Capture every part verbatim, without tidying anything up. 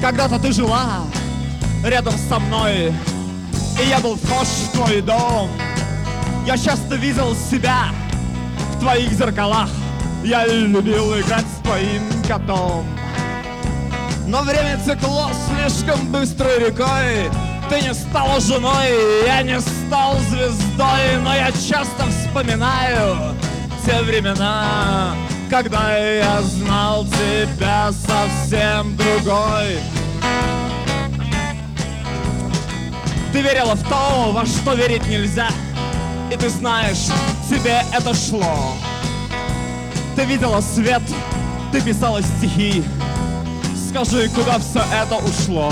Когда-то ты жила рядом со мной, и я был вхож в твой дом. Я часто видел себя в твоих зеркалах. Я любил играть с твоим котом. Но время текло слишком быстрой рекой. Ты не стала женой, я не стал звездой. Но я часто вспоминаю те времена, когда я знал тебя совсем другой. Ты верила в то, во что верить нельзя, и ты знаешь, тебе это шло. Ты видела свет, ты писала стихи. Скажи, куда все это ушло?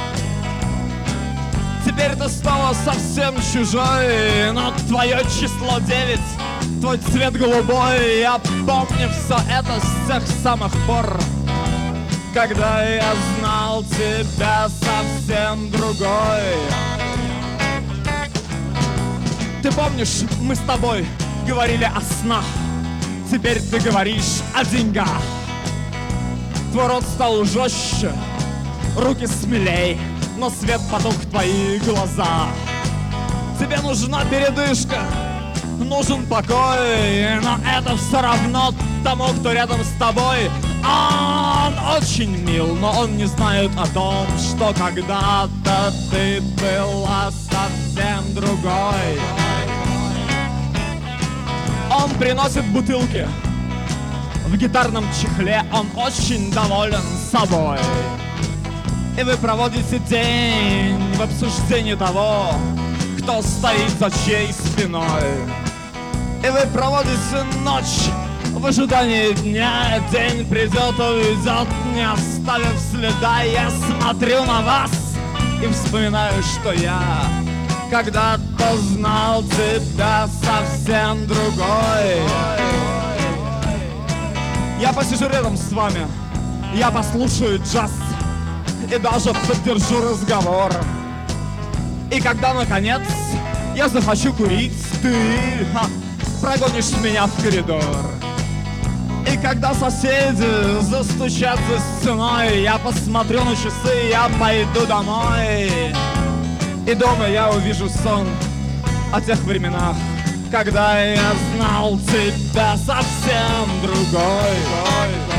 Теперь ты стала совсем чужой, но твое число девять, твой цвет голубой. Я помню все это с тех самых пор, когда я знал тебя совсем другой. Ты помнишь, мы с тобой говорили о снах. Теперь ты говоришь о деньгах. Твой рот стал жестче, руки смелей, но свет потух в твои глаза. Тебе нужна передышка, нужен покой, но это все равно тому, кто рядом с тобой. Он очень мил, но он не знает о том, что когда-то ты была совсем другой. Он приносит бутылки в гитарном чехле, он очень доволен собой. И вы проводите день в обсуждении того, кто стоит за чьей спиной. И вы проводите ночь в ожидании дня. День придет, уйдет, не оставив следа. Я смотрю на вас и вспоминаю, что я когда-то знал тебя совсем другой. Я посижу рядом с вами, я послушаю джаз и даже поддержу разговор. И когда, наконец, я захочу курить, ты ха, прогонишь меня в коридор. И когда соседи застучат за стеной, я посмотрю на часы, я пойду домой. И дома я увижу сон о тех временах, когда я знал тебя совсем другой.